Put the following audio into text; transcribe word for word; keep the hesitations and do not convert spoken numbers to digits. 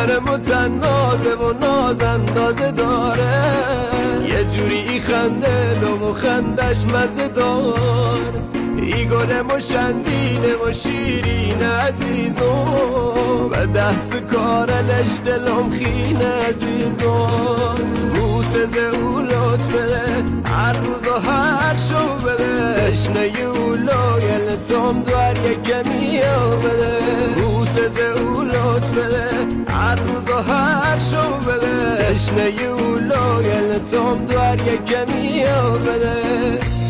نرم و تنازه و ناز اندازه داره، یه جوری خنده لوم و خندش مزه دار. ای گلم و شندینه و شیرین عزیزو، و دست کارلش دلم خین عزیزو. موسز او لطف بده هر روز و هر شو بده، تشنه او لایل تام دوار یک کمی بده. موسز او لطف بده هر روز و هر شو بده، تشنه او لایل تام دوار یک کمی بده.